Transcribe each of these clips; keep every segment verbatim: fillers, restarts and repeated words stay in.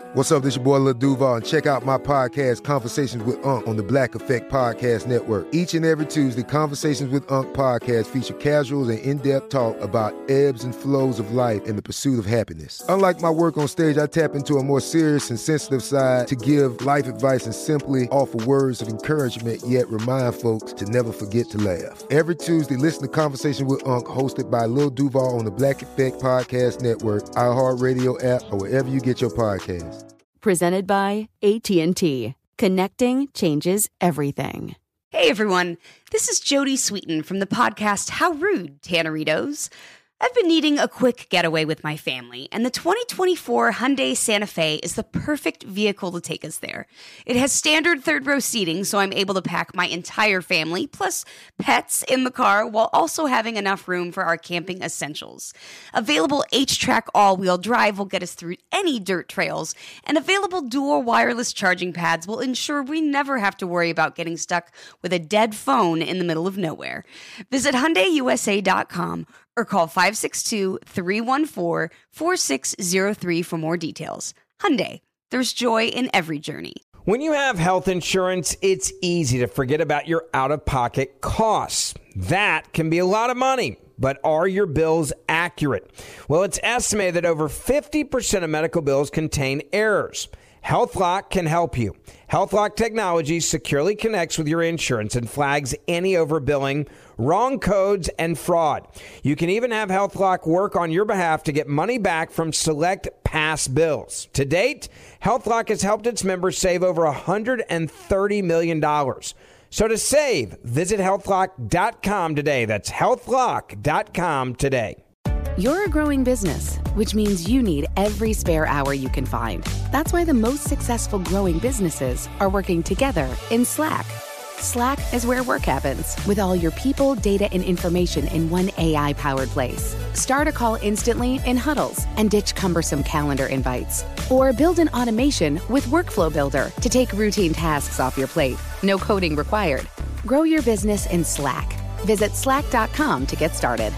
What's up, this your boy Lil Duval, and check out my podcast, Conversations with Unc, on the Black Effect Podcast Network. Each and every Tuesday, Conversations with Unc podcast feature casuals and in-depth talk about ebbs and flows of life and the pursuit of happiness. Unlike my work on stage, I tap into a more serious and sensitive side to give life advice and simply offer words of encouragement, yet remind folks to never forget to laugh. Every Tuesday, listen to Conversations with Unc, hosted by Lil Duval on the Black Effect Podcast Network, iHeartRadio app, or wherever you get your podcasts. Presented by A T and T. Connecting changes everything. Hey everyone, this is Jodie Sweetin from the podcast How Rude, Tanneritos. I've been needing a quick getaway with my family, and the twenty twenty-four Hyundai Santa Fe is the perfect vehicle to take us there. It has standard third-row seating, so I'm able to pack my entire family, plus pets, in the car, while also having enough room for our camping essentials. Available H-Track all-wheel drive will get us through any dirt trails, and available dual wireless charging pads will ensure we never have to worry about getting stuck with a dead phone in the middle of nowhere. Visit Hyundai U S A dot com or call five six two, three one four, four six zero three for more details. Hyundai, there's joy in every journey. When you have health insurance, it's easy to forget about your out-of-pocket costs. That can be a lot of money, but are your bills accurate? Well, it's estimated that over fifty percent of medical bills contain errors. HealthLock can help you. HealthLock technology securely connects with your insurance and flags any overbilling, wrong codes, and fraud. You can even have HealthLock work on your behalf to get money back from select past bills. To date, HealthLock has helped its members save over one hundred thirty million dollars. So to save, visit health lock dot com today. That's health lock dot com today. You're a growing business, which means you need every spare hour you can find. That's why the most successful growing businesses are working together in Slack. Slack is where work happens, with all your people, data, and information in one A I-powered place. Start a call instantly in huddles and ditch cumbersome calendar invites. Or build an automation with Workflow Builder to take routine tasks off your plate. No coding required. Grow your business in Slack. Visit slack dot com to get started.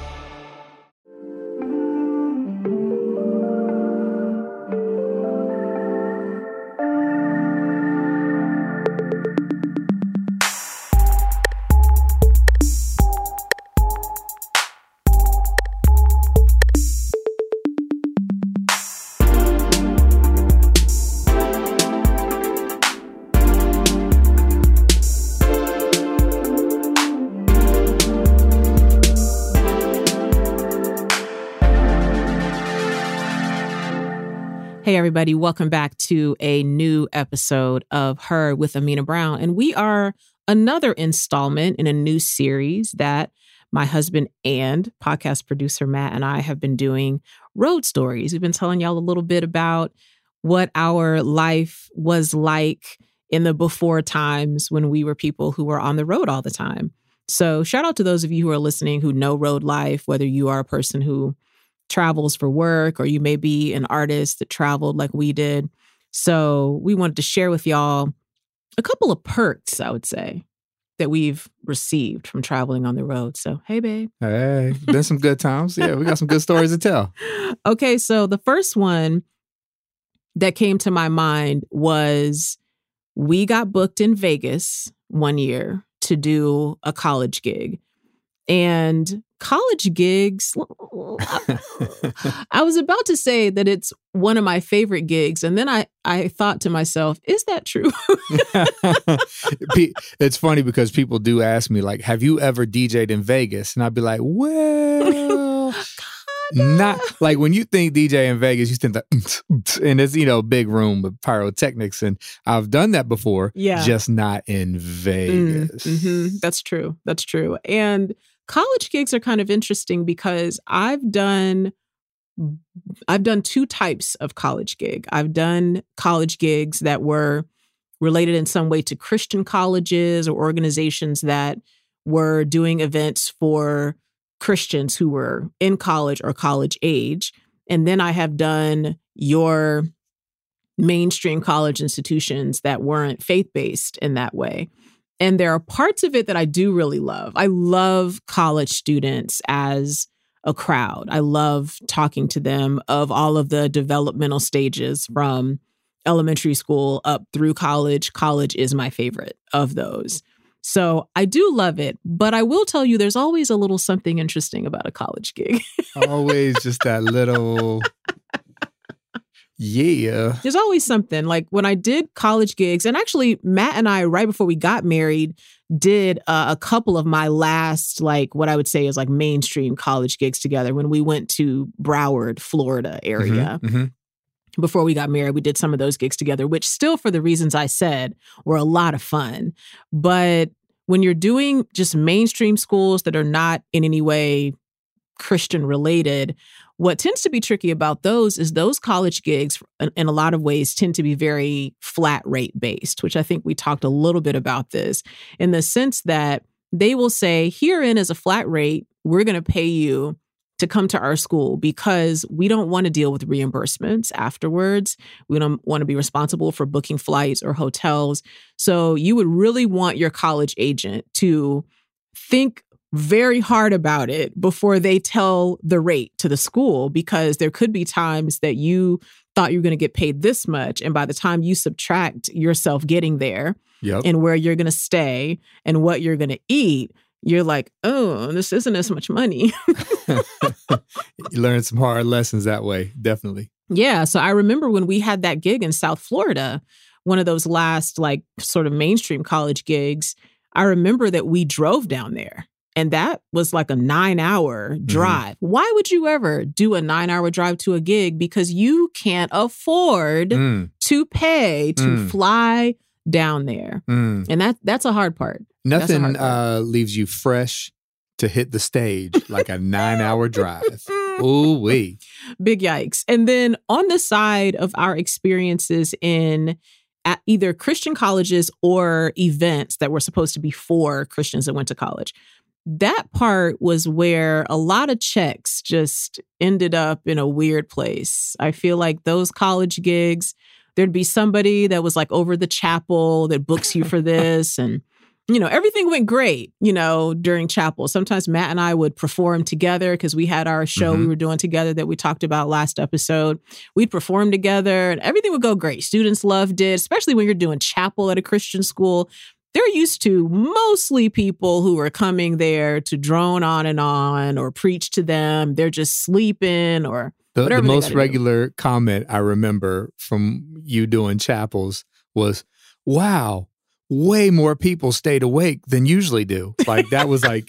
Hey, everybody. Welcome back to a new episode of Her with Amina Brown. And we are another installment in a new series that my husband and podcast producer Matt and I have been doing, Road Stories. We've been telling y'all a little bit about what our life was like in the before times when we were people who were on the road all the time. So shout out to those of you who are listening who know road life, whether you are a person who travels for work, or you may be an artist that traveled like we did. So we wanted to share with y'all a couple of perks, I would say, that we've received from traveling on the road. So, hey, babe. Hey, been some good times. Yeah, we got some good stories to tell. Okay, so the first one that came to my mind was we got booked in Vegas one year to do a college gig. And college gigs, I was about to say that it's one of my favorite gigs. And then I, I thought to myself, is that true? It's funny because people do ask me, like, have you ever D J'd in Vegas? And I'd be like, well, not like when you think D J in Vegas, you think that, and it's, you know, big room with pyrotechnics. And I've done that before, yeah, just not in Vegas. Mm, mm-hmm. That's true. That's true. And college gigs are kind of interesting because I've done I've done two types of college gig. I've done college gigs that were related in some way to Christian colleges or organizations that were doing events for Christians who were in college or college age. And then I have done your mainstream college institutions that weren't faith-based in that way. And there are parts of it that I do really love. I love college students as a crowd. I love talking to them of all of the developmental stages from elementary school up through college. College is my favorite of those. So I do love it, but I will tell you there's always a little something interesting about a college gig. Always just that little, yeah. There's always something. Like when I did college gigs, and actually Matt and I, right before we got married, did uh, a couple of my last, like what I would say is like mainstream college gigs together when we went to Broward, Florida area. Mm-hmm, mm-hmm. Before we got married, we did some of those gigs together, which still, for the reasons I said, were a lot of fun. But when you're doing just mainstream schools that are not in any way Christian related, what tends to be tricky about those is those college gigs, in, in a lot of ways, tend to be very flat rate based, which I think we talked a little bit about this in the sense that they will say, herein is a flat rate. We're going to pay you to come to our school because we don't want to deal with reimbursements afterwards. We don't want to be responsible for booking flights or hotels. So you would really want your college agent to think very hard about it before they tell the rate to the school, because there could be times that you thought you were going to get paid this much. And by the time you subtract yourself getting there yep. and where you're going to stay and what you're going to eat, you're like, oh, this isn't as much money. You learn some hard lessons that way, definitely. Yeah. So I remember when we had that gig in South Florida, one of those last like sort of mainstream college gigs, I remember that we drove down there. And that was like a nine hour drive. Mm-hmm. Why would you ever do a nine hour drive to a gig? Because you can't afford mm. to pay to mm. fly down there. Mm. And that that's a hard part. Nothing hard part. Uh, leaves you fresh to hit the stage like a nine hour drive. Ooh wee. Big yikes. And then on the side of our experiences in at either Christian colleges or events that were supposed to be for Christians that went to college, that part was where a lot of checks just ended up in a weird place. I feel like those college gigs, there'd be somebody that was like over the chapel that books you for this. And, you know, everything went great, you know, during chapel. Sometimes Matt and I would perform together because we had our show mm-hmm. we were doing together that we talked about last episode. We'd perform together and everything would go great. Students loved it, especially when you're doing chapel at a Christian school. They're used to mostly people who are coming there to drone on and on or preach to them. They're just sleeping or the, whatever. The most regular do. comment I remember from you doing chapels was, wow, way more people stayed awake than usually do. Like that was like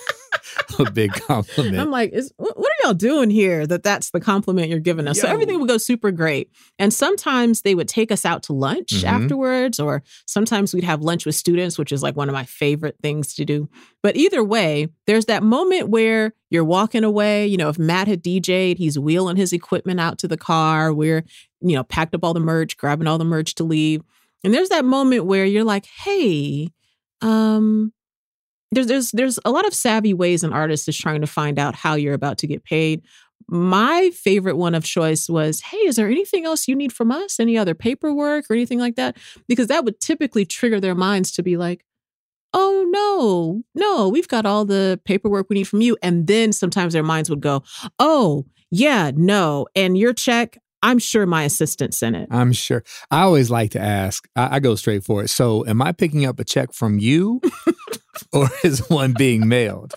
a big compliment. I'm like, is, what are y'all doing here that that's the compliment you're giving us? Yo. So everything would go super great. And sometimes they would take us out to lunch mm-hmm. afterwards, or sometimes we'd have lunch with students, which is like one of my favorite things to do. But either way, there's that moment where you're walking away. You know, if Matt had D J'd, he's wheeling his equipment out to the car. We're, you know, packed up all the merch, grabbing all the merch to leave. And there's that moment where you're like, hey, um, There's there's there's a lot of savvy ways an artist is trying to find out how you're about to get paid. My favorite one of choice was, hey, is there anything else you need from us? Any other paperwork or anything like that? Because that would typically trigger their minds to be like, oh, no, no, we've got all the paperwork we need from you. And then sometimes their minds would go, oh, yeah, no. And your check, I'm sure my assistant sent it. I'm sure. I always like to ask, I, I go straight for it. So am I picking up a check from you? Or is one being mailed?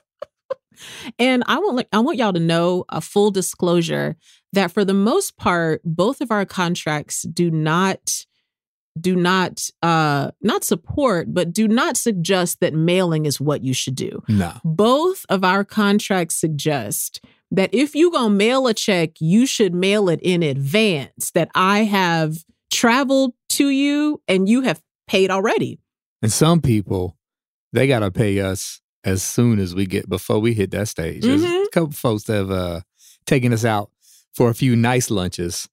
And I want like I want y'all to know a full disclosure that for the most part, both of our contracts do not do not uh, not support, but do not suggest that mailing is what you should do. No. Both of our contracts suggest that if you gonna mail a check, you should mail it in advance. That I have traveled to you and you have paid already. And some people, they got to pay us as soon as we get, before we hit that stage. Mm-hmm. There's a couple folks that have uh, taken us out for a few nice lunches.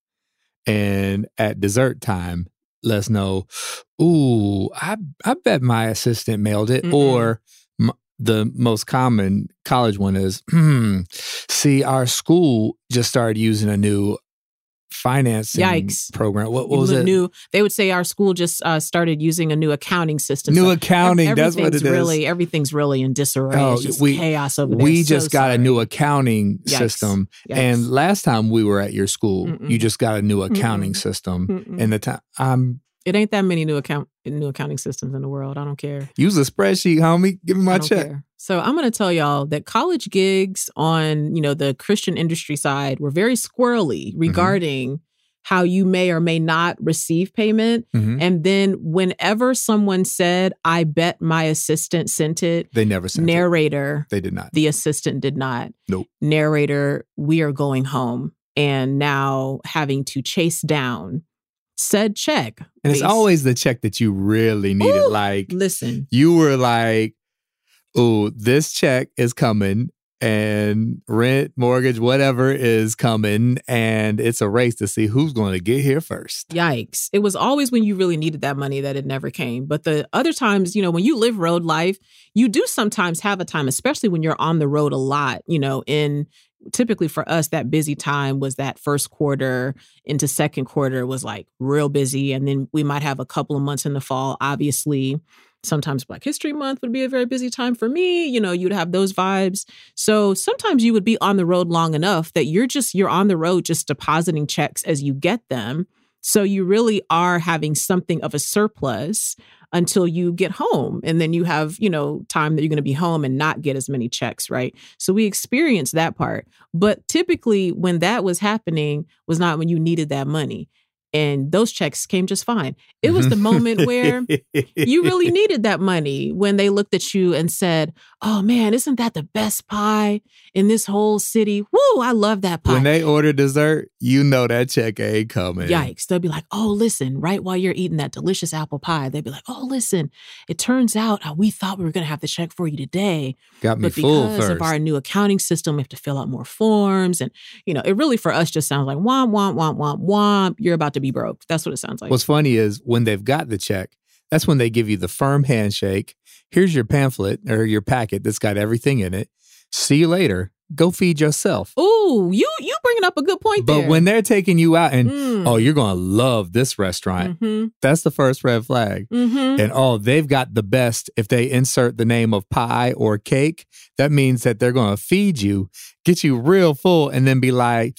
And at dessert time, let us know, ooh, I I bet my assistant mailed it. Mm-hmm. Or m- the most common college one is, hmm, see, our school just started using a new financing Yikes. program. What, what was the it? New, they would say our school just uh, started using a new accounting system. New So accounting, ev- that's what it is. Really, everything's really in disarray. Oh, it's just we- chaos over there. We So just got sorry. a new accounting Yikes. system. Yikes. And last time we were at your school, Mm-mm. you just got a new accounting Mm-mm. system. Mm-mm. And the time I'm It ain't that many new account new accounting systems in the world. I don't care. use a spreadsheet, homie. Give me my I don't check. care. So I'm going to tell y'all that college gigs on, you know, the Christian industry side were very squirrely Mm-hmm. regarding how you may or may not receive payment. Mhm. And then whenever someone said, I bet my assistant sent it, They never sent it. narrator, They did not. the assistant did not. Nope. Narrator, we are going home. And now having to chase down said check. And it's based- always the check that you really needed. Ooh. Like Listen, you were like, oh, this check is coming and rent, mortgage, whatever is coming. And it's a race to see who's going to get here first. yikes. It was always when you really needed that money that it never came. But the other times, you know, when you live road life, you do sometimes have a time, especially when you're on the road a lot, you know, in typically for us, that busy time was that first quarter into second quarter was like real busy. And then we might have a couple of months in the fall. Obviously, sometimes Black History Month would be a very busy time for me. You know, you'd have those vibes. So sometimes you would be on the road long enough that you're just, you're on the road just depositing checks as you get them. So you really are having something of a surplus until you get home. And then you have, you know, time that you're going to be home and not get as many checks, right? So we experienced that part. But typically when that was happening was not when you needed that money. And those checks came just fine. It was the moment where you really needed that money when they looked at you and said, oh man, isn't that the best pie in this whole city? Woo, I love that pie. When they order dessert, you know that check ain't coming. Yikes. They'll be like, oh, listen, right while you're eating that delicious apple pie, they'll be like, oh, listen, it turns out uh, we thought we were going to have the check for you today. Got me But full because first. of our new accounting system, we have to fill out more forms. And, you know, it really for us just sounds like womp, womp, womp, womp, womp. You're about to be broke. That's what it sounds like. What's funny is when they've got the check, that's when they give you the firm handshake. Here's your pamphlet or your packet that's got everything in it. See you later. Go feed yourself. Ooh, you you bringing up a good point But there. when they're taking you out and, Mm. oh, you're going to love this restaurant, Mm-hmm. that's the first red flag. Mm-hmm. And oh, they've got the best. If they insert the name of pie or cake, that means that they're going to feed you, get you real full, and then be like,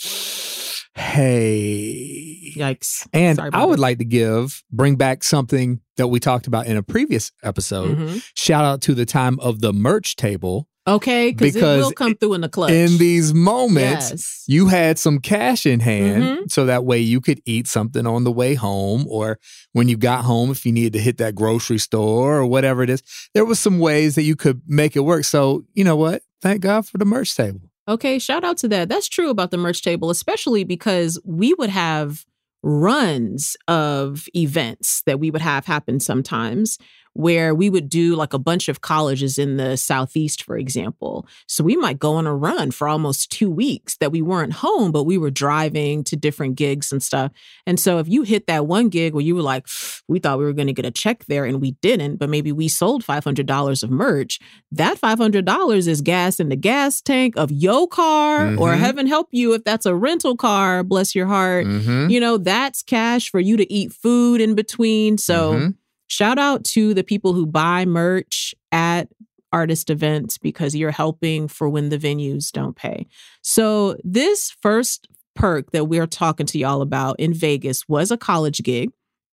hey. Yikes. And Sorry I about would that. like to give, bring back something that we talked about in a previous episode. Mhm. Shout out to the time of the merch table. Okay, because it Because will come through in the clutch. In these moments, Yes. you had some cash in hand Mhm. so that way you could eat something on the way home, or when you got home, if you needed to hit that grocery store or whatever it is, there was some ways that you could make it work. So, you know what? Thank God for the merch table. Okay, shout out to that. That's true about the merch table, especially because we would have runs of events that we would have happen sometimes where we would do like a bunch of colleges in the Southeast, for example. So we might go on a run for almost two weeks that we weren't home, but we were driving to different gigs and stuff. And so if you hit that one gig where you were like, we thought we were going to get a check there and we didn't, but maybe we sold five hundred dollars of merch, that five hundred dollars is gas in the gas tank of your car, or Mhm. heaven help you if that's a rental car, bless your heart. Mm-hmm. You know, that's cash for you to eat food in between. So Mhm. shout out to the people who buy merch at artist events because you're helping for when the venues don't pay. So this first perk that we're talking to y'all about in Vegas was a college gig,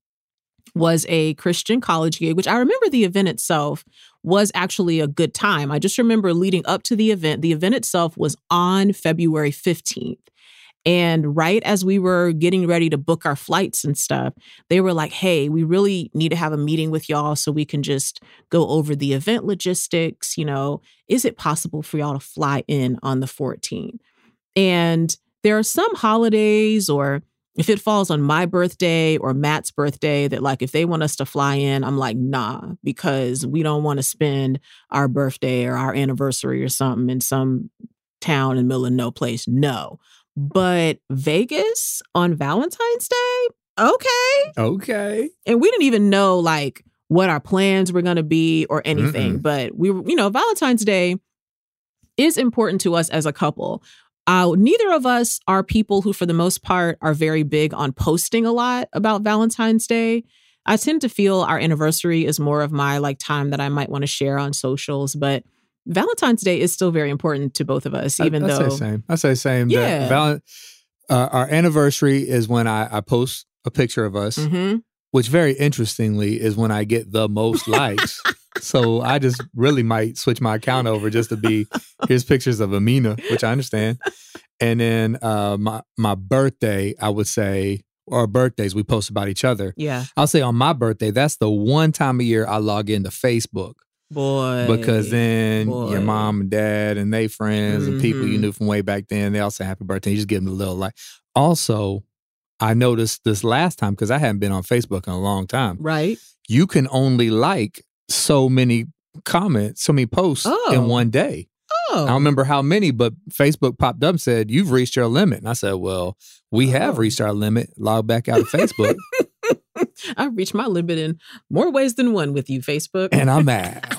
was a Christian college gig, which I remember the event itself was actually a good time. I just remember leading up to the event. The event itself was on February fifteenth. And right as we were getting ready to book our flights and stuff, they were like, hey, we really need to have a meeting with y'all so we can just go over the event logistics. You know, is it possible for y'all to fly in on the fourteenth? And there are some holidays, or if it falls on my birthday or Matt's birthday, that like if they want us to fly in, I'm like, nah, because we don't want to spend our birthday or our anniversary or something in some town in the middle of no place. No. But Vegas on Valentine's Day? Okay. Okay. And we didn't even know like what our plans were going to be or anything. Mm-mm. But we were, you know, Valentine's Day is important to us as a couple. Uh, neither of us are people who, for the most part, are very big on posting a lot about Valentine's Day. I tend to feel our anniversary is more of my like time that I might want to share on socials, but Valentine's Day is still very important to both of us, even I, I though. say same. I say same. Yeah. The val- uh, our anniversary is when I, I post a picture of us, Mm-hmm. which very interestingly is when I get the most likes. So I just really might switch my account over just to be, here's pictures of Amina, which I understand. And then uh, my my birthday, I would say, or birthdays, we post about each other. Yeah. I'll say on my birthday, that's the one time a year I log into Facebook. Boy. Because then boy. your mom and dad and they friends and people you Mhm. knew from way back then, they all say happy birthday. You just give them a little like. Also, I noticed this last time, because I hadn't been on Facebook in a long time. Right. You can only like so many comments, so many posts Oh. in one day. Oh. I don't remember how many, but Facebook popped up and said, you've reached your limit. And I said, well, we have Oh. reached our limit. Log back out of Facebook. I've reached my limit in more ways than one with you, Facebook. And I'm mad.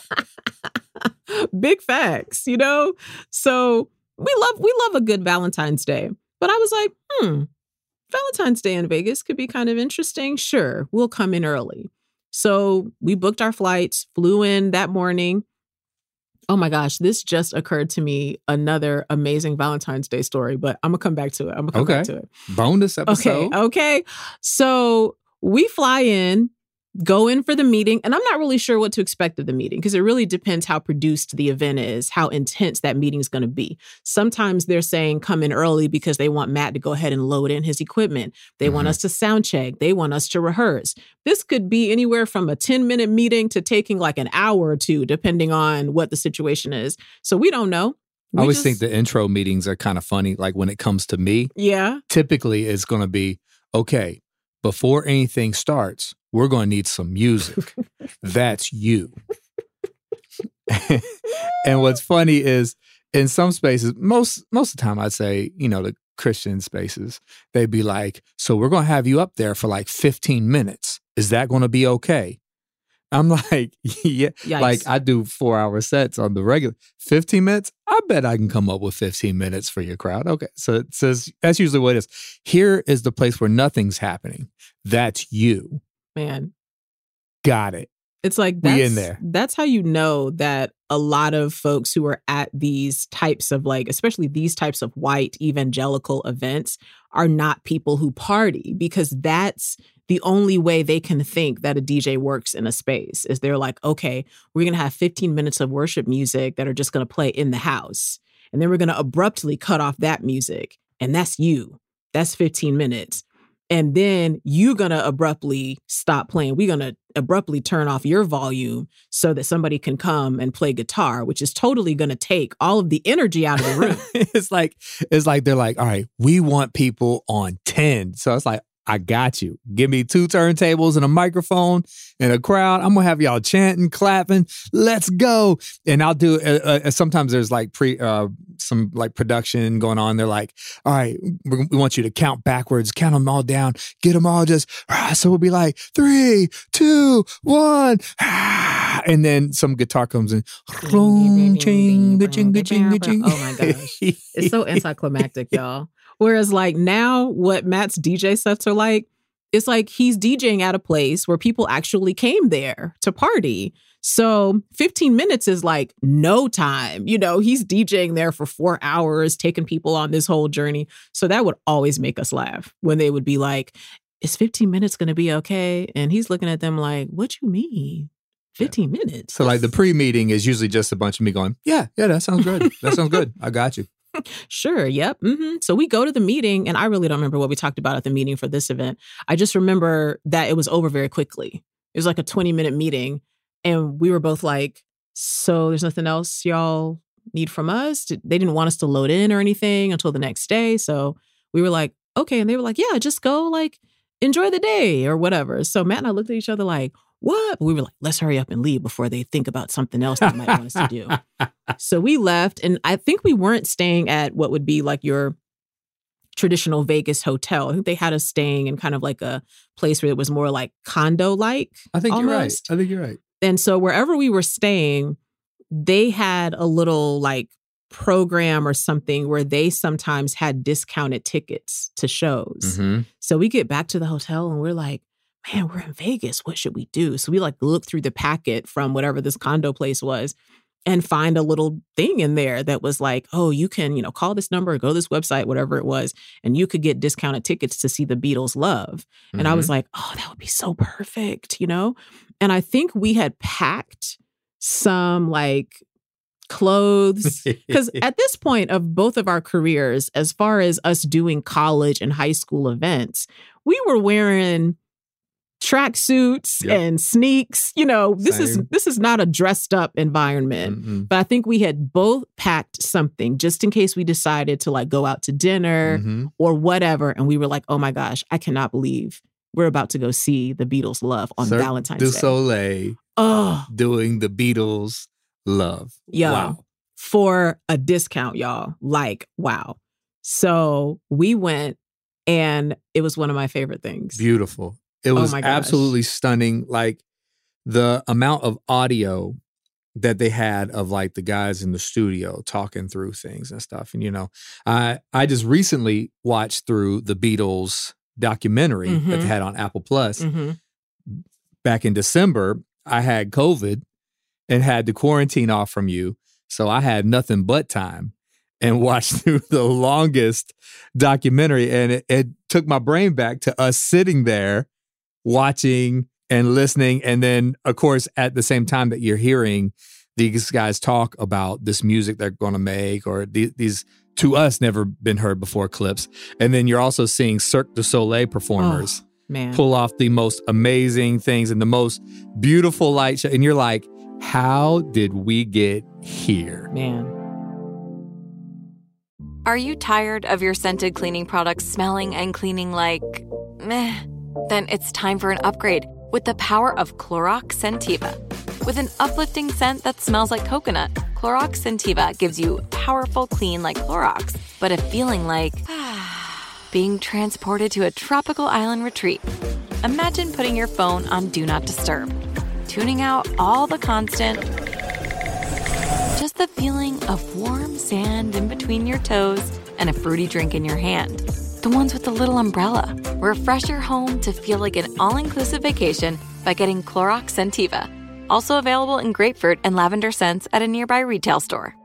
Big facts, you know? So we love we love a good Valentine's Day. But I was like, hmm, Valentine's Day in Vegas could be kind of interesting. Sure, we'll come in early. So we booked our flights, flew in that morning. Oh my gosh, this just occurred to me, another amazing Valentine's Day story, but I'm gonna come back to it. I'm gonna come Okay. back to it. Bonus episode. Okay, okay. So we fly in, go in for the meeting, and I'm not really sure what to expect of the meeting because it really depends how produced the event is, how intense that meeting is going to be. Sometimes they're saying come in early because they want Matt to go ahead and load in his equipment. They Mm-hmm. want us to sound check. They want us to rehearse. This could be anywhere from a ten minute meeting to taking like an hour or two, depending on what the situation is. So we don't know. I We always just- think the intro meetings are kind of funny. Like when it comes to me, Yeah. typically it's going to be, okay, before anything starts, we're going to need some music. That's you. And what's funny is in some spaces, most most of the time I'd say, you know, the Christian spaces, they'd be like, so we're going to have you up there for like fifteen minutes. Is that going to be okay? I'm like, yeah, Yikes. like I do four hour sets on the regular. fifteen minutes? I bet I can come up with fifteen minutes for your crowd. Okay. So it says, that's usually what it is. Here is the place where nothing's happening. That's you. Man. Got it. It's like We that's, in there. That's how you know that a lot of folks who are at these types of like, especially these types of white evangelical events are not people who party, because that's the only way they can think that a D J works in a space is they're like, okay, we're going to have fifteen minutes of worship music that are just going to play in the house. And then we're going to abruptly cut off that music. And that's you. That's fifteen minutes. And then you're going to abruptly stop playing. We're going to abruptly turn off your volume so that somebody can come and play guitar, which is totally going to take all of the energy out of the room. It's like, it's like they're like, all right, we want people on ten. So it's like, I got you. Give me two turntables and a microphone and a crowd. I'm going to have y'all chanting, clapping. Let's go. And I'll do, uh, uh, sometimes there's like pre, uh, some like production going on. They're like, all right, we we want you to count backwards, count them all down, get them all just, ah. So we'll be like, three, two, one. Ah. And then some guitar comes in. Oh my gosh. It's so anticlimactic, y'all. Whereas like now what Matt's D J sets are like, it's like he's DJing at a place where people actually came there to party. So fifteen minutes is like no time. You know, he's DJing there for four hours, taking people on this whole journey. So that would always make us laugh when they would be like, is fifteen minutes going to be okay? And he's looking at them like, what you mean? fifteen minutes? So like the pre-meeting is usually just a bunch of me going, yeah, yeah, that sounds good. That sounds good. I got you. Sure. Yep. Mm-hmm. So we go to the meeting, and I really don't remember what we talked about at the meeting for this event. I just remember that it was over very quickly. It was like a twenty minute meeting, and we were both like, so there's nothing else y'all need from us? They didn't want us to load in or anything until the next day. So we were like, okay. And they were like, yeah, just go like enjoy the day or whatever. So Matt and I looked at each other like, what? But we were like, let's hurry up and leave before they think about something else they might want us to do. So we left, and I think we weren't staying at what would be like your traditional Vegas hotel. I think they had us staying in kind of like a place where it was more like condo-like. I think almost. you're right. I think you're right. And so wherever we were staying, they had a little like program or something where they sometimes had discounted tickets to shows. Mm-hmm. So we get back to the hotel and we're like, man, we're in Vegas. What should we do? So we like look through the packet from whatever this condo place was and find a little thing in there that was like, oh, you can, you know, call this number, go to this website, whatever it was, and you could get discounted tickets to see the Beatles live. And Mm-hmm. I was like, oh, that would be so perfect, you know? And I think we had packed some like clothes. Because at this point of both of our careers, as far as us doing college and high school events, we were wearing tracksuits Yep. and sneaks. You know, this is Same. this is not a dressed up environment. Mm-mm. But I think we had both packed something just in case we decided to like go out to dinner Mhm. or whatever. And we were like, oh my gosh, I cannot believe we're about to go see the Beatles Love on Cirque Valentine's du Day. Soleil Oh, doing the Beatles Love. yo, Wow. for a discount, y'all. Like, wow. So we went and it was one of my favorite things. Beautiful. It was my gosh. absolutely stunning. Like the amount of audio that they had of like the guys in the studio talking through things and stuff. And, you know, I, I just recently watched through the Beatles documentary that Mhm. they had on Apple Plus. hmm Back in December, I had COVID and had to quarantine off from you. So I had nothing but time and watched through the longest documentary. And it, it took my brain back to us sitting there watching and listening. And then, of course, at the same time that you're hearing these guys talk about this music they're going to make, or the, these, to us, never been heard before clips. And then you're also seeing Cirque du Soleil performers Oh, man. pull off the most amazing things and the most beautiful light show. And you're like, how did we get here? Man. Are you tired of your scented cleaning products smelling and cleaning like meh? Then it's time for an upgrade with the power of Clorox Scentiva. With an uplifting scent that smells like coconut, Clorox Scentiva gives you powerful clean like Clorox, but a feeling like being transported to a tropical island retreat. Imagine putting your phone on Do Not Disturb, tuning out all the constant, just the feeling of warm sand in between your toes and a fruity drink in your hand. The ones with the little umbrella. Refresh your home to feel like an all-inclusive vacation by getting Clorox Scentiva. Also available in grapefruit and lavender scents at a nearby retail store.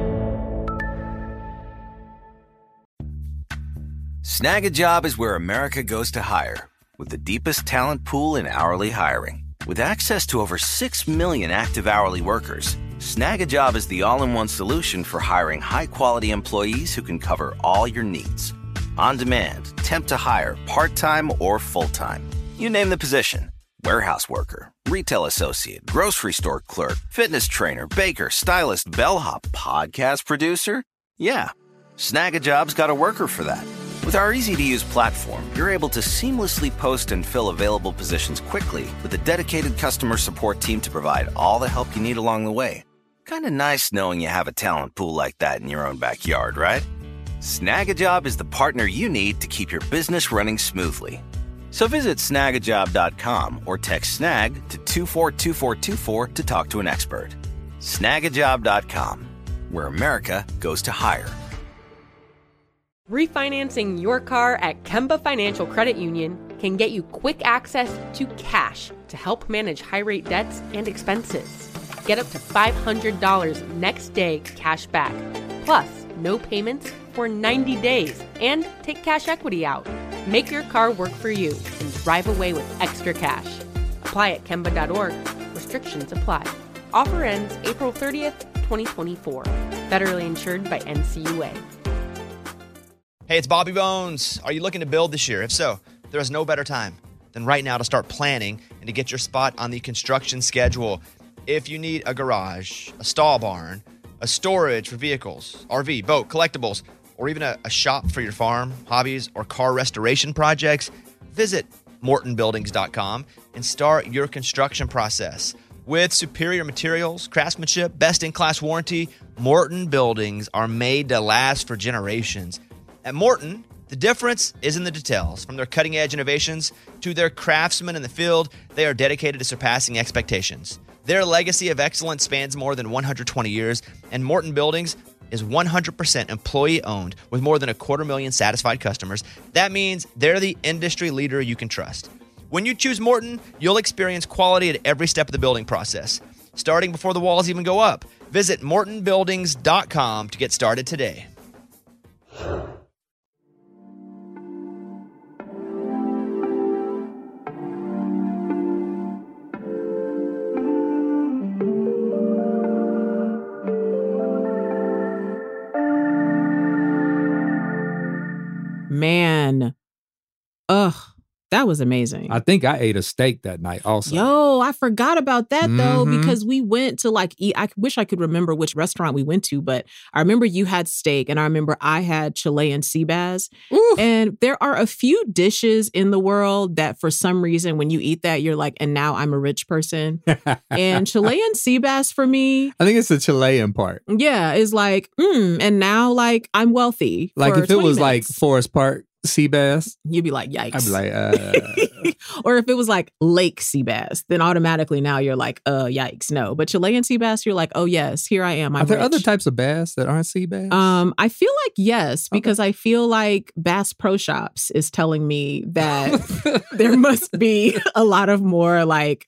Snag a Job is where America goes to hire, with the deepest talent pool in hourly hiring. With access to over six million active hourly workers, Snag a Job is the all-in-one solution for hiring high-quality employees who can cover all your needs. On demand, temp to hire, part-time or full-time. You name the position. Warehouse worker, retail associate, grocery store clerk, fitness trainer, baker, stylist, bellhop, podcast producer. Yeah, Snag a Job's got a worker for that. With our easy-to-use platform, you're able to seamlessly post and fill available positions quickly with a dedicated customer support team to provide all the help you need along the way. Kind of nice knowing you have a talent pool like that in your own backyard, right? Snag a Job is the partner you need to keep your business running smoothly. So visit snag a job dot com or text snag to two four two four two four to talk to an expert. snag a job dot com, where America goes to hire. Refinancing your car at Kemba Financial Credit Union can get you quick access to cash to help manage high-rate debts and expenses. Get up to five hundred dollars next day cash back, plus no payments for ninety days, and take cash equity out. Make your car work for you and drive away with extra cash. Apply at kemba dot org. Restrictions apply. Offer ends April thirtieth, twenty twenty-four. Federally insured by N C U A. Hey, it's Bobby Bones. Are you looking to build this year? If so, there is no better time than right now to start planning and to get your spot on the construction schedule. If you need a garage, a stall barn, a storage for vehicles, R V, boat, collectibles, or even a, a shop for your farm, hobbies, or car restoration projects, visit morton buildings dot com and start your construction process. With superior materials, craftsmanship, best-in-class warranty, Morton Buildings are made to last for generations. At Morton, the difference is in the details. From their cutting-edge innovations to their craftsmen in the field, they are dedicated to surpassing expectations. Their legacy of excellence spans more than one hundred twenty years, and Morton Buildings is one hundred percent employee-owned with more than a quarter million satisfied customers. That means they're the industry leader you can trust. When you choose Morton, you'll experience quality at every step of the building process, starting before the walls even go up. Visit morton buildings dot com to get started today. Man, ugh, that was amazing. I think I ate a steak that night also. Yo, I forgot about that though, Mhm. because we went to like eat. I wish I could remember which restaurant we went to, but I remember you had steak and I remember I had Chilean sea bass. Ooh. And there are a few dishes in the world that for some reason, when you eat that, you're like, and now I'm a rich person. And Chilean sea bass for me, I think it's the Chilean part. yeah, is like, mm, and now like I'm wealthy. Like for if it was twenty like minutes. Forest Park sea bass, You'd be like, yikes. I'd be like, uh, Or if it was like lake sea bass, then automatically now you're like, uh, yikes, no. But Chilean sea bass, you're like, oh yes, here I am. I'm are there rich. other types of bass that aren't sea bass? Um, I feel like yes, because I feel like Bass Pro Shops is telling me that there must be a lot of more like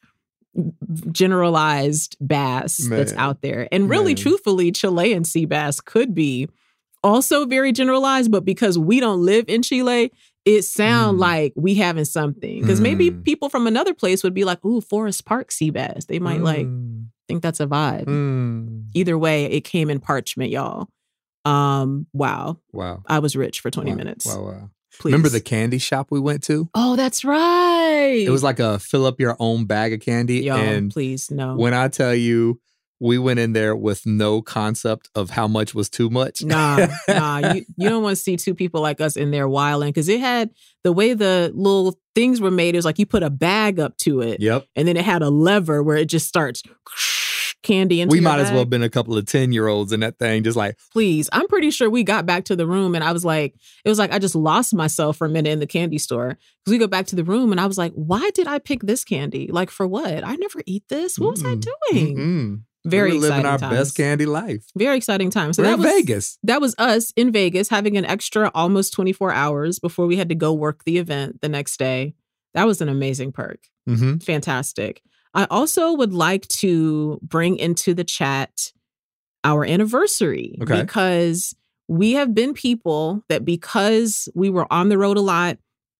generalized bass that's Man. out there. And really, Man. truthfully, Chilean sea bass could be also very generalized, but because we don't live in Chile, it sound Mm. like we having something. Because maybe Mm. people from another place would be like, ooh, Forest Park sea bass. They might like Mm. think that's a vibe. Mm. Either way, it came in parchment, y'all. Um, wow. Wow. I was rich for twenty Wow. minutes. Wow, wow. Please. Remember the candy shop we went to? Oh, that's right. It was like a fill up your own bag of candy. Y'all, and please, no. when I tell you, we went in there with no concept of how much was too much. Nah, nah. You, you don't want to see two people like us in there wilding because it had the way the little things were made. It was like you put a bag up to it. Yep. And then it had a lever where it just starts candy into We your might as bag. well have been a couple of ten year olds in that thing, just like, Please. I'm pretty sure we got back to the room and I was like, it was like I just lost myself for a minute in the candy store. Because we go back to the room and I was like, why did I pick this candy? Like for what? I never eat this. What was I mm-mm, doing? mm-mm. Very we were living exciting our times. best candy life. Very exciting time. So We're that in was Vegas. That was us in Vegas having an extra almost twenty-four hours before we had to go work the event the next day. That was an amazing perk. Mm-hmm. Fantastic. I also would like to bring into the chat our anniversary Okay. because we have been people that because we were on the road a lot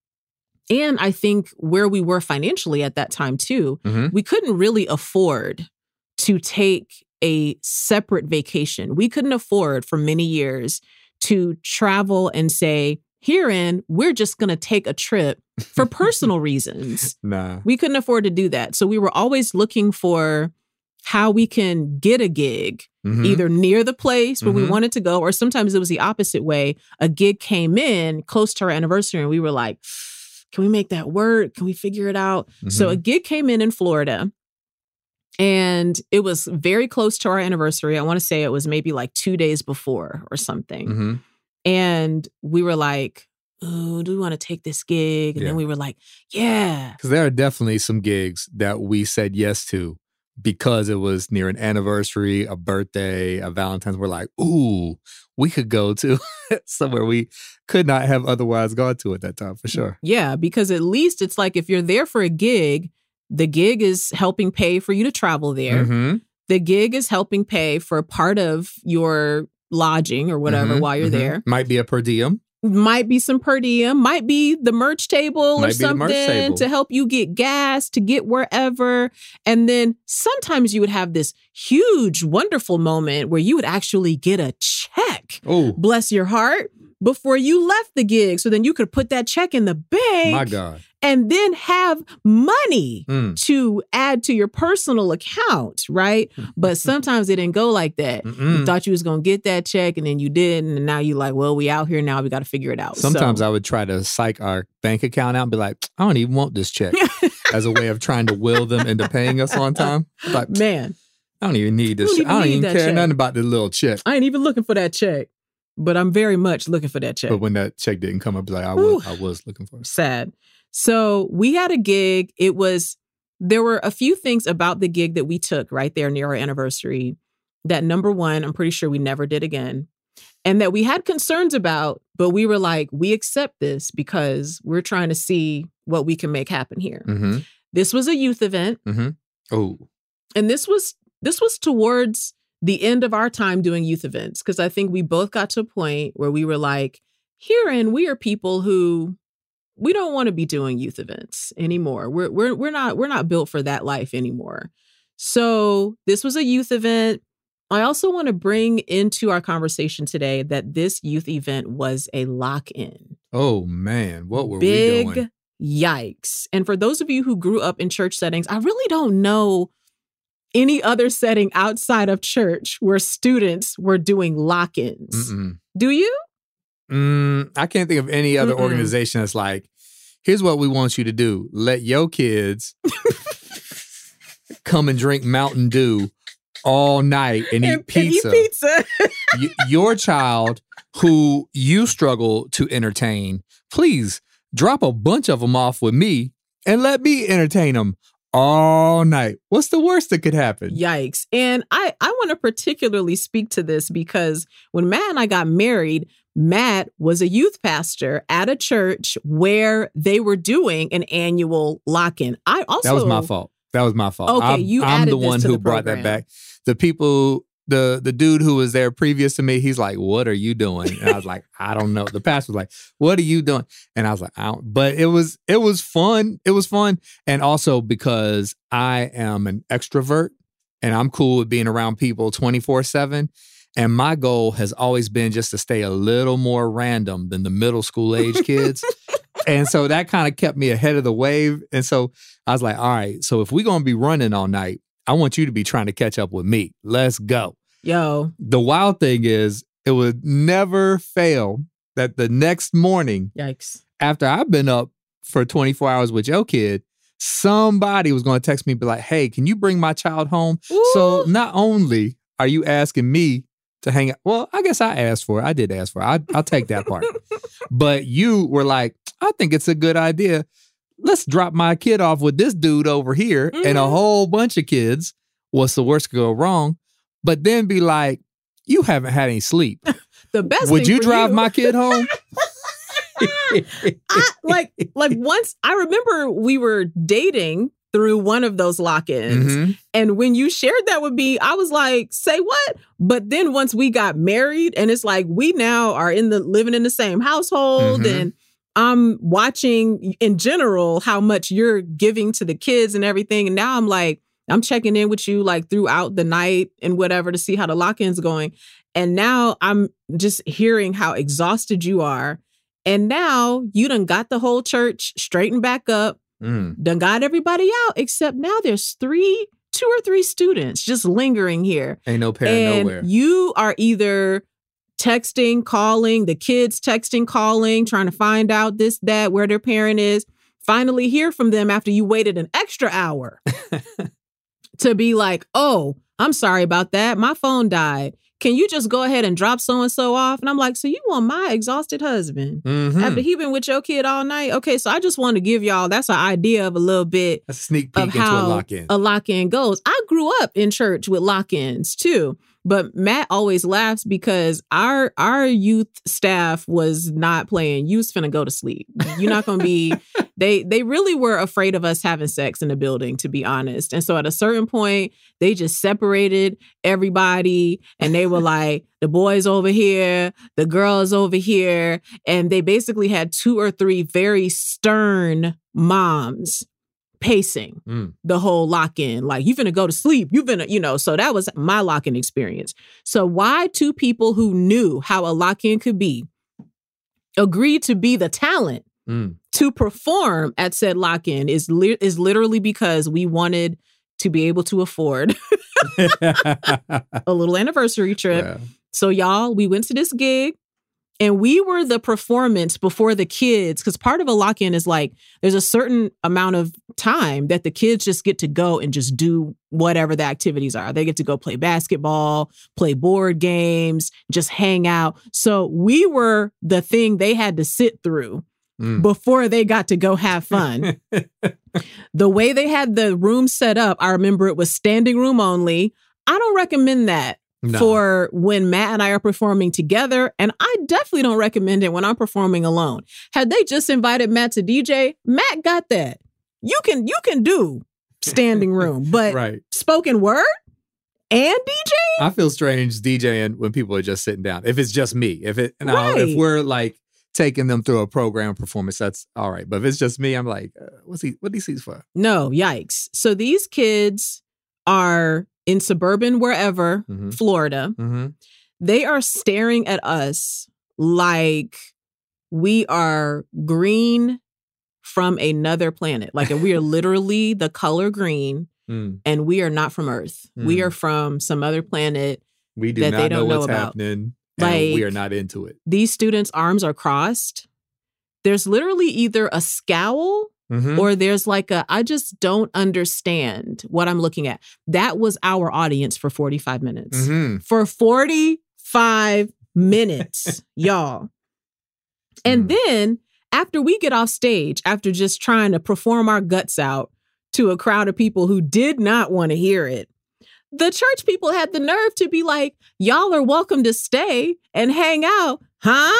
and I think where we were financially at that time too, Mm-hmm. we couldn't really afford to take a separate vacation. We couldn't afford for many years to travel and say, herein, we're just going to take a trip for personal reasons. Nah. We couldn't afford to do that. So we were always looking for how we can get a gig, Mhm. either near the place where we Mhm. wanted to go, or sometimes it was the opposite way. A gig came in close to our anniversary and we were like, can we make that work? Can we figure it out? So Mhm. a gig came in in Florida and it was very close to our anniversary. I want to say it was maybe like two days before or something. Mhm. And we were like, oh, do we want to take this gig? And Yeah. then we were like, yeah. Because there are definitely some gigs that we said yes to because it was near an anniversary, a birthday, a Valentine's. We're like, ooh, we could go to somewhere we could not have otherwise gone to at that time, for sure. Yeah, because at least it's like if you're there for a gig, the gig is helping pay for you to travel there. Mm-hmm. The gig is helping pay for part of your lodging or whatever Mhm, while you're mhm. there. Might be a per diem. Might be some per diem, might be the merch table or Might be the merch something table. to help you get gas, to get wherever. And then sometimes you would have this huge, wonderful moment where you would actually get a check. Oh, Bless your heart. Before you left the gig. So then you could put that check in the bank my God. and then have money Mm. to add to your personal account, right? But sometimes it didn't go like that. You Mm-mm. thought you was going to get that check and then you didn't. And now you like, well, we out here now. We got to figure it out. Sometimes So, I would try to psych our bank account out and be like, I don't even want this check as a way of trying to will them into paying us on time. Like, man, I don't even need this. You don't check. I don't even even need that care check. nothing about this little check. I ain't even looking for that check. But I'm very much looking for that check. But when that check didn't come up, like I Whew. was, I was looking for it. Sad. So we had a gig. It was, there were a few things about the gig that we took right there near our anniversary that number one, I'm pretty sure we never did again. and that we had concerns about, but we were like, we accept this because we're trying to see what we can make happen here. Mm-hmm. This was a youth event. Mm-hmm. Oh. And this was this was towards the end of our time doing youth events, because I think we both got to a point where we were like, herein, we are people who we don't want to be doing youth events anymore. We're we're we're not we're not built for that life anymore. So this was a youth event. I also want to bring into our conversation today that this youth event was a lock-in. Oh man, what were Big we doing? Yikes. And for those of you who grew up in church settings, I really don't know any other setting outside of church where students were doing lock-ins. Mm-mm. Do you? Mm, I can't think of any other Mm-mm. organization that's like, here's what we want you to do. Let your kids come and drink Mountain Dew all night and, And- eat pizza. And eat pizza. Y- your child who you struggle to entertain, please drop a bunch of them off with me and let me entertain them all night. What's the worst that could happen? Yikes. And I, I want to particularly speak to this because when Matt and I got married, Matt was a youth pastor at a church where they were doing an annual lock-in. I also That was my fault. That was my fault. Okay, I'm, you I'm added the this one to who the brought that program. back. The people, the the dude who was there previous to me, he's like, "What are you doing?" And I was like, "I don't know." The pastor was like, "What are you doing?" And I was like, "I don't." But it was it was fun. It was fun, and also because I am an extrovert and I'm cool with being around people twenty-four seven. And my goal has always been just to stay a little more random than the middle school age kids. And so that kind of kept me ahead of the wave. And so I was like, all right, so if we're going to be running all night, I want you to be trying to catch up with me. Let's go. Yo. The wild thing is, it would never fail that the next morning, Yikes. after I've been up for twenty-four hours with your kid, somebody was going to text me and be like, hey, can you bring my child home? Ooh. So not only are you asking me to hang out, well, I guess I asked for it. I did ask for it. I, I'll take that part. But you were like, I think it's a good idea. Let's drop my kid off with this dude over here Mm-hmm. and a whole bunch of kids. What's the worst could go wrong? But then be like, you haven't had any sleep. The best Would thing you for drive you- my kid home? I, like, like once I remember we were dating through one of those lock-ins. Mhm. And when you shared that with me, I was like, say what? But then once we got married and it's like, we now are in the living in the same household Mhm. and I'm watching in general how much you're giving to the kids and everything. And now I'm like, I'm checking in with you like throughout the night and whatever to see how the lock-in's going. And now I'm just hearing how exhausted you are. And now you done got the whole church straightened back up. Mm. Done got everybody out, except now there's three, two or three students just lingering here. Ain't no parent And nowhere. you are either texting, calling, the kids texting, calling, trying to find out this, that, where their parent is. Finally hear from them after you waited an extra hour to be like, oh, I'm sorry about that. My phone died. Can you just go ahead and drop so-and-so off? And I'm like, so you want my exhausted husband Mhm. after he been with your kid all night? Okay, so I just want to give y'all, that's an idea of a little bit A sneak of peek into a how lock-in. a lock-in goes. I grew up in church with lock-ins too, but Matt always laughs because our our youth staff was not playing. You was finna go to sleep. You're not gonna be. They they really were afraid of us having sex in the building, to be honest. And so at a certain point, they just separated everybody, and they were like, the boys over here, the girls over here, and they basically had two or three very stern moms pacing Mm. the whole lock-in. Like, you finna go to sleep. You finna, you know, so that was my lock-in experience. So why two people who knew how a lock-in could be agreed to be the talent Mm. to perform at said lock-in is, li- is literally because we wanted to be able to afford a little anniversary trip. Yeah. So y'all, we went to this gig and we were the performance before the kids, because part of a lock-in is like, there's a certain amount of time that the kids just get to go and just do whatever the activities are. They get to go play basketball, play board games, just hang out. So we were the thing they had to sit through Mm. before they got to go have fun. The way they had the room set up, I remember it was standing room only. I don't recommend that No. for when Matt and I are performing together. And I definitely don't recommend it when I'm performing alone. Had they just invited Matt to D J, Matt got that. You can you can do standing room, but Right. spoken word and D J? I feel strange DJing when people are just sitting down. If it's just me, if it now Right. if we're like taking them through a program performance, that's all right. But if it's just me, I'm like, uh, what's he? What these seats for? No, yikes. So these kids are in suburban wherever, Mhm. Florida. Mm-hmm. They are staring at us like we are green from another planet. Like we are literally the color green, Mm. and we are not from Earth. We Mm. are from some other planet. We do That not they know don't know what's about. happening, Like- and we are not into it. These students' arms are crossed. There's literally either a scowl Mhm. or there's like a, I just don't understand what I'm looking at. That was our audience for forty-five minutes. Mhm. For forty-five minutes, y'all. And Mm. then after we get off stage, after just trying to perform our guts out to a crowd of people who did not want to hear it, the church people had the nerve to be like, y'all are welcome to stay and hang out. Huh?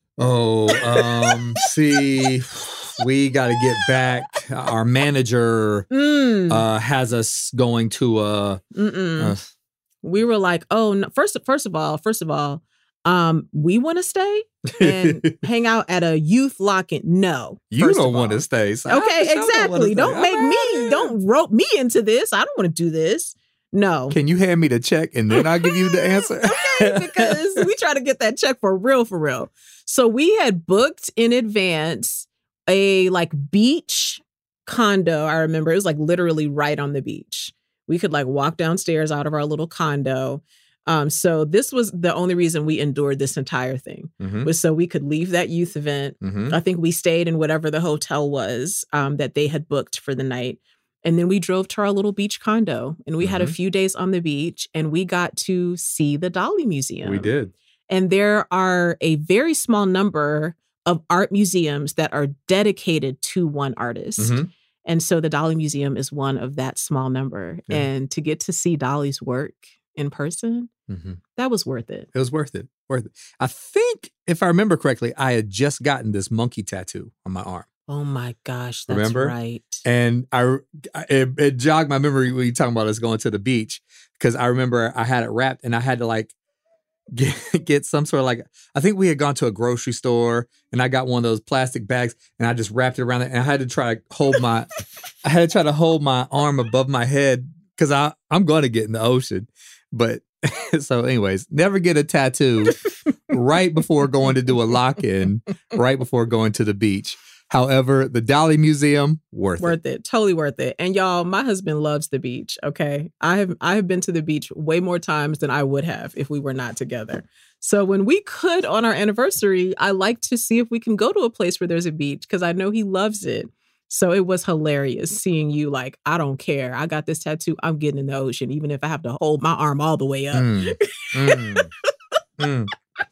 Oh, um, see, we got to get back. Our manager Mm. uh, has us going to a. Mm-mm. Uh, We were like, oh, no. first, first of all, first of all, um, we want to stay and hang out at a youth lock-in. No, you first don't of want all. to stay. So I Okay, sure wanna exactly. stay. Don't I'm make out me, here. don't rope me into this. I don't want to do this. No. Can you hand me the check and then I'll give you the answer? Okay, because we try to get that check for real, for real. So we had booked in advance a like beach condo. I remember it was like literally right on the beach. We could like walk downstairs out of our little condo. Um, so this was the only reason we endured this entire thing Mhm. was so we could leave that youth event. Mhm. I think we stayed in whatever the hotel was um, that they had booked for the night. And then we drove to our little beach condo and we had a Mhm. few days on the beach and we got to see the Dolly Museum. We did. And there are a very small number of art museums that are dedicated to one artist. Mhm. And so the Dolly Museum is one of that small number. Yeah. And to get to see Dolly's work in person, Mhm. that was worth it. It was worth it. Worth it. I think, if I remember correctly, I had just gotten this monkey tattoo on my arm. Oh my gosh, that's Remember? right. And I, it, it jogged my memory when you talking about us going to the beach because I remember I had it wrapped and I had to like get, get some sort of like, I think we had gone to a grocery store and I got one of those plastic bags and I just wrapped it around it and I had to try to hold my, I had to try to hold my arm above my head because I I'm going to get in the ocean. But so anyways, never get a tattoo right before going to do a lock-in, right before going to the beach. However, the Dolly Museum, worth, Worth it. Totally worth it. And y'all, my husband loves the beach. Okay. I have I have been to the beach way more times than I would have if we were not together. So when we could on our anniversary, I like to see if we can go to a place where there's a beach because I know he loves it. So it was hilarious seeing you like, I don't care. I got this tattoo. I'm getting in the ocean, even if I have to hold my arm all the way up. Mm, mm, mm.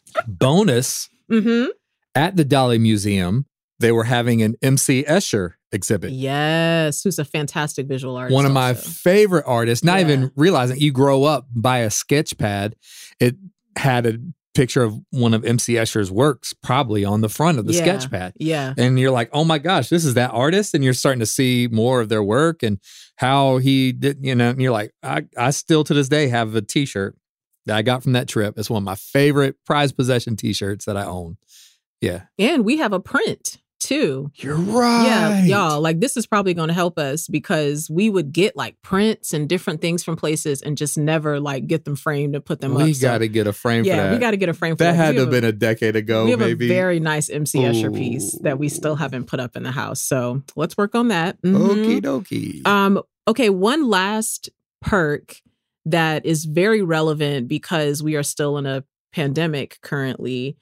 Bonus, Mm-hmm. at the Dolly Museum, they were having an M C Escher exhibit. Yes, who's a fantastic visual artist. One of my also. favorite artists, not Yeah. even realizing you grow up by a sketch pad. It had a picture of one of M C Escher's works probably on the front of the Yeah. sketch pad. Yeah. And you're like, oh my gosh, this is that artist. And you're starting to see more of their work and how he did, you know, and you're like, I, I still to this day have a t-shirt that I got from that trip. It's one of my favorite prized possession t-shirts that I own. Yeah. And we have a print too. You're right. Yeah, y'all, like this is probably going to help us because we would get like prints and different things from places and just never like get them framed and put them up. We So, got to get a frame yeah, for that. we got to get a frame for that. that. had We to have a- been a decade ago, We have maybe. a very nice M C Escher piece Ooh. that we still haven't put up in the house. So let's work on that. Okie Mhm. dokie. Um, okay, one last perk that is very relevant because we are still in a pandemic currently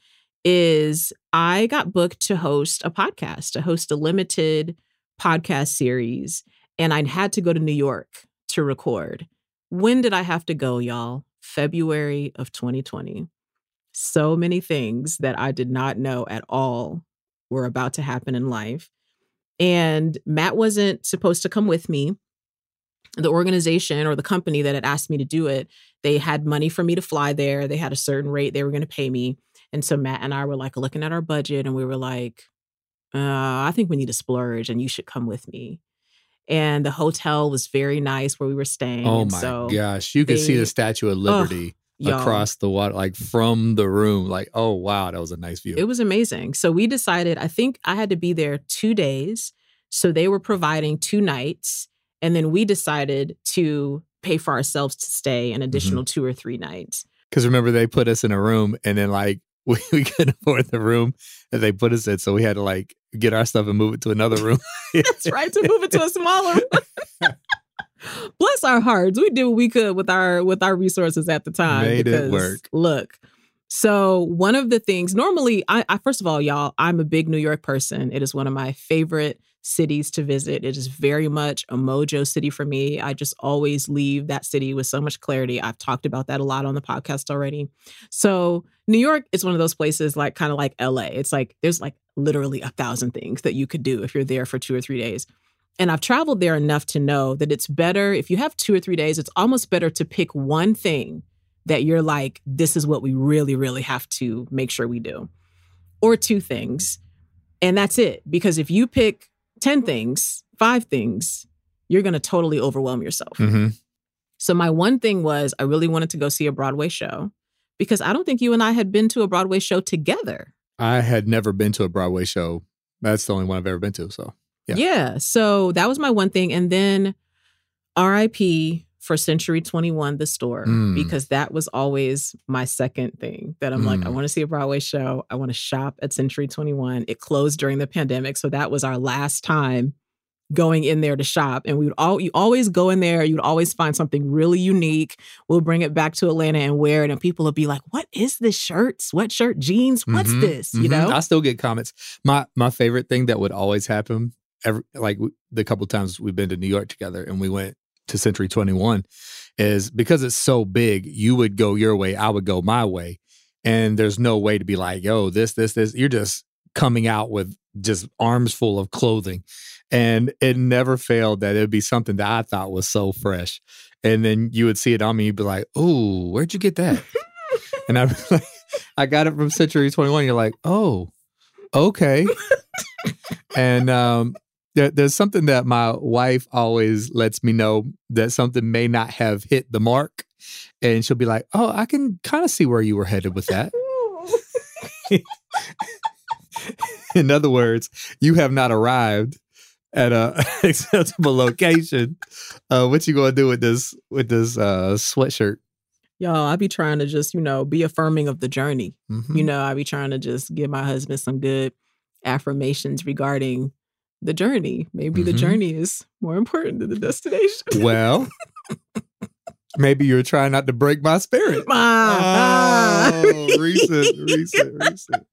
is I got booked to host a podcast, to host a limited podcast series, and I had to go to New York to record. When did I have to go, y'all? February of twenty twenty. So many things that I did not know at all were about to happen in life. And Matt wasn't supposed to come with me. the organization or the company that had asked me to do it, they had money for me to fly there. They had a certain rate they were going to pay me. And so Matt and I were like looking at our budget and we were like, uh, I think we need to splurge and you should come with me. And the hotel was very nice where we were staying. Oh and my so gosh. You could they, see the Statue of Liberty oh, across the water, like from the room. Like, oh, wow, that was a nice view. It was amazing. So we decided, I think I had to be there two days. So they were providing two nights. And then we decided to pay for ourselves to stay an additional mm-hmm. two or three nights. Because remember, they put us in a room and then like we, we couldn't afford the room that they put us in. So we had to like get our stuff and move it to another room. That's right, to move it to a smaller room. Bless our hearts. We did what we could with our with our resources at the time. Made because, it work. Look, so one of the things, normally, I, I first of all, y'all, I'm a big New York person. It is one of my favorite cities to visit. It is very much a mojo city for me. I just always leave that city with so much clarity. I've talked about that a lot on the podcast already. So New York is one of those places like kind of like L A. It's like there's like literally a thousand things that you could do if you're there for two or three days. And I've traveled there enough to know that it's better if you have two or three days, it's almost better to pick one thing that you're like, this is what we really, really have to make sure we do. Or two things. And that's it. Because if you pick ten things, five things, you're going to totally overwhelm yourself. Mm-hmm. So my one thing was I really wanted to go see a Broadway show because I don't think you and I had been to a Broadway show together. I had never been to a Broadway show. That's the only one I've ever been to. So, yeah. Yeah. So that was my one thing. And then R I P for Century twenty-one, the store, mm. because that was always my second thing that I'm mm. like, I want to see a Broadway show. I want to shop at Century twenty-one. It closed during the pandemic. So that was our last time going in there to shop. And we would all, you always go in there. You'd always find something really unique. We'll bring it back to Atlanta and wear it. And people will be like, what is this shirt? Sweatshirt, jeans? What's mm-hmm, this? Mm-hmm. You know? I still get comments. My, my favorite thing that would always happen, every, like the couple times we've been to New York together and we went to Century twenty-one, is because it's so big, you would go your way, I would go my way. And there's no way to be like, yo, this, this, this. You're just coming out with just arms full of clothing. And it never failed that it would be something that I thought was so fresh. And then you would see it on me, you'd be like, oh, where'd you get that? And I'd be like, I got it from Century twenty-one. You're like, oh, okay. And um, there, there's something that my wife always lets me know that something may not have hit the mark. And she'll be like, oh, I can kind of see where you were headed with that. In other words, you have not arrived at a acceptable location. Uh, what you gonna do with this with this uh, sweatshirt? Y'all, I be trying to just, you know, be affirming of the journey. Mm-hmm. You know, I be trying to just give my husband some good affirmations regarding the journey. Maybe mm-hmm. the journey is more important than the destination. Well, maybe you're trying not to break my spirit. Ah, oh, recent, recent, recent.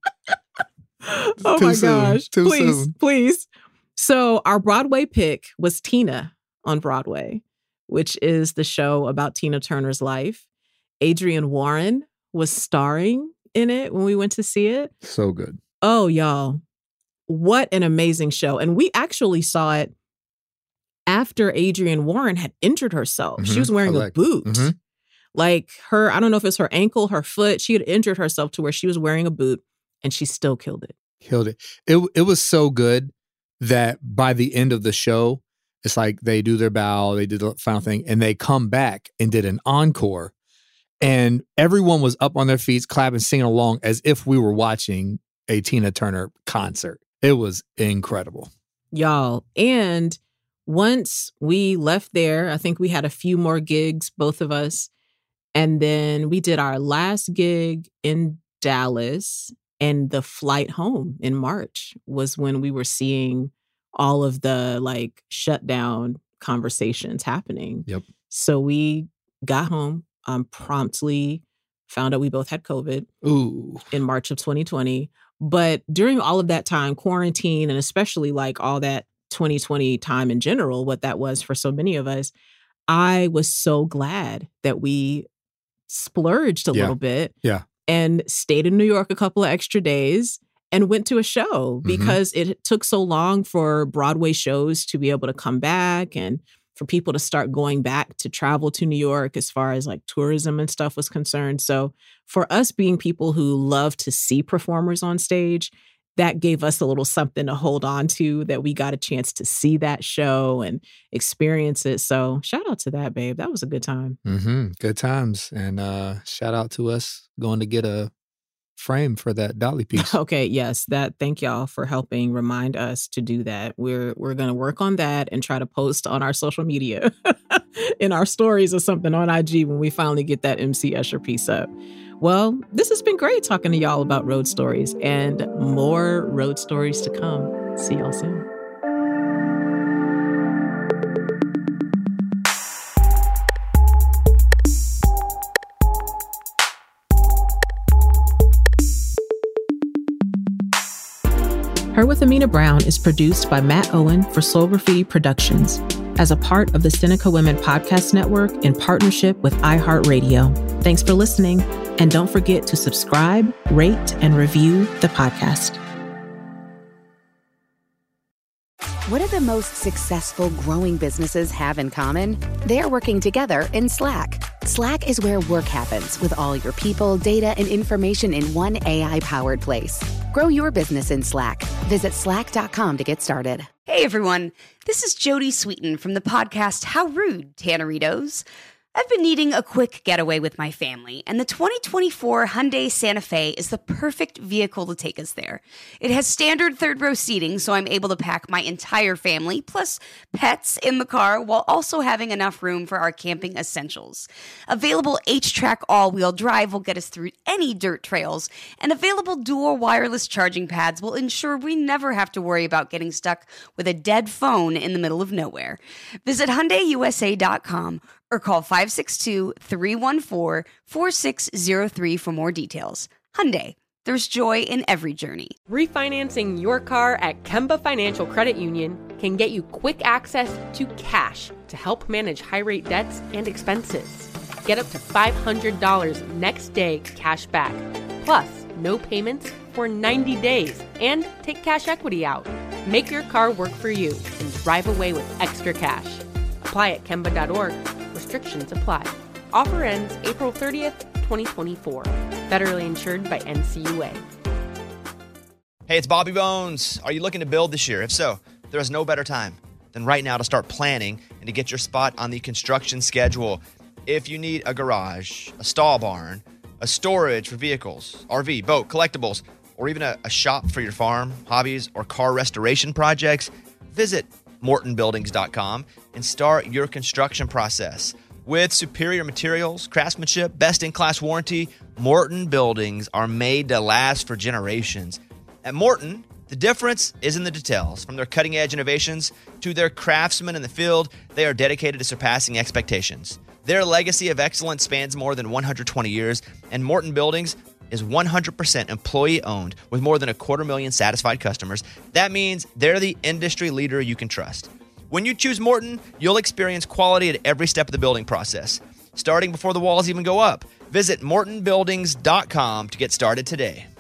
Oh Too my soon. gosh. Too please, soon. please. So our Broadway pick was Tina on Broadway, which is the show about Tina Turner's life. Adrienne Warren was starring in it when we went to see it. So good. Oh, y'all. What an amazing show. And we actually saw it after Adrienne Warren had injured herself. Mm-hmm. She was wearing Correct. a boot. Mm-hmm. Like her, I don't know if it's her ankle, her foot. She had injured herself to where she was wearing a boot and she still killed it. Killed it. It it was so good that by the end of the show, it's like they do their bow, they did the final thing, and they come back and did an encore. And everyone was up on their feet, clapping, singing along as if we were watching a Tina Turner concert. It was incredible. Y'all. And once we left there, I think we had a few more gigs, both of us. And then we did our last gig in Dallas. And the flight home in March was when we were seeing all of the like shutdown conversations happening. Yep. So we got home, um, promptly found out we both had COVID Ooh. in March of twenty twenty. But during all of that time, quarantine, and especially like all that twenty twenty time in general, what that was for so many of us, I was so glad that we splurged a yeah. little bit. Yeah. And stayed in New York a couple of extra days and went to a show because mm-hmm. it took so long for Broadway shows to be able to come back and for people to start going back to travel to New York as far as like tourism and stuff was concerned. So for us being people who love to see performers on stage, that gave us a little something to hold on to, that we got a chance to see that show and experience it. So shout out to that, babe. That was a good time. Mm-hmm. Good times. And uh, shout out to us going to get a frame for that Dolly piece. Okay, yes, that. Thank y'all for helping remind us to do that. We're we're going to work on that and try to post on our social media in our stories or something on I G when we finally get that M C Escher piece up. Well, this has been great talking to y'all about road stories, and more road stories to come. See y'all soon. Her with Amina Brown is produced by Matt Owen for Soul Graffiti Productions as a part of the Seneca Women Podcast Network in partnership with iHeartRadio. Thanks for listening, and don't forget to subscribe, rate, and review the podcast. What do the most successful growing businesses have in common? They're working together in Slack. Slack is where work happens, with all your people, data, and information in one A I-powered place. Grow your business in Slack. Visit slack dot com to get started. Hey everyone, this is Jodie Sweetin from the podcast How Rude, Tanneritos. I've been needing a quick getaway with my family, and the twenty twenty-four Hyundai Santa Fe is the perfect vehicle to take us there. It has standard third-row seating, so I'm able to pack my entire family, plus pets, in the car, while also having enough room for our camping essentials. Available H-Track all-wheel drive will get us through any dirt trails, and available dual wireless charging pads will ensure we never have to worry about getting stuck with a dead phone in the middle of nowhere. Visit Hyundai U S A dot com or call five six two, three one four, four six zero three for more details. Hyundai, there's joy in every journey. Refinancing your car at Kemba Financial Credit Union can get you quick access to cash to help manage high-rate debts and expenses. Get up to five hundred dollars next day cash back, plus no payments for ninety days, and take cash equity out. Make your car work for you and drive away with extra cash. Apply at Kemba dot org. Restrictions apply. Offer ends April thirtieth, twenty twenty-four. Federally insured by N C U A. Hey, it's Bobby Bones. Are you looking to build this year? If so, there is no better time than right now to start planning and to get your spot on the construction schedule. If you need a garage, a stall barn, a storage for vehicles, R V, boat, collectibles, or even a, a shop for your farm, hobbies, or car restoration projects, visit Morton Buildings dot com and start your construction process. With superior materials, craftsmanship, best-in-class warranty, Morton Buildings are made to last for generations. At Morton, the difference is in the details. From their cutting-edge innovations to their craftsmen in the field, they are dedicated to surpassing expectations. Their legacy of excellence spans more than one hundred twenty years, and Morton Buildings is one hundred percent employee-owned with more than a quarter million satisfied customers. That means they're the industry leader you can trust. When you choose Morton, you'll experience quality at every step of the building process, starting before the walls even go up. Visit Morton Buildings dot com to get started today.